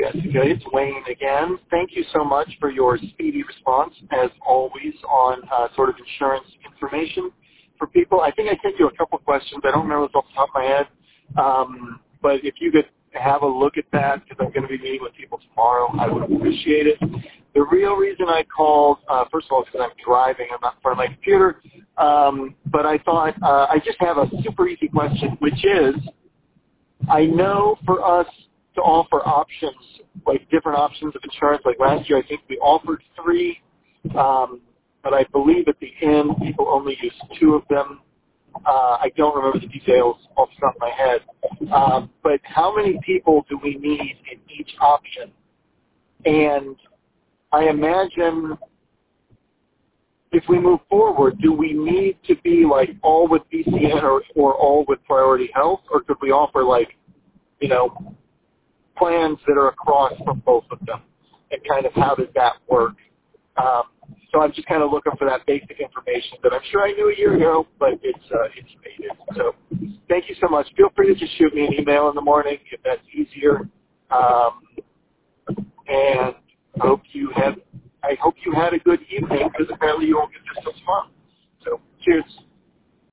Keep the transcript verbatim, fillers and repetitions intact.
Jessica. It's Wayne again. Thank you so much for your speedy response, as always, on uh, sort of insurance information for people. I think I sent you a couple of questions. I don't remember off the top of my head. Um, but if you could have a look at that, because I'm going to be meeting with people tomorrow, I would appreciate it. The real reason I called, uh, first of all, is because I'm driving. I'm not in front of my computer. Um, but I thought uh, I just have a super easy question, which is, I know for us to offer options, like different options of insurance, like last year I think we offered three, um, but I believe at the end people only used two of them. Uh, I don't remember the details off the top of my head. Um, but how many people do we need in each option? And I imagine if we move forward, do we need to be like all with B C N or, or all with Priority Health, or could we offer like, you know, plans that are across from both of them? And kind of how does that work? Um, so I'm just kind of looking for that basic information that I'm sure I knew a year ago, but it's uh, it's faded. So thank you so much. Feel free to just shoot me an email in the morning if that's easier. Um, and I hope you have I hope you had a good evening, because apparently you won't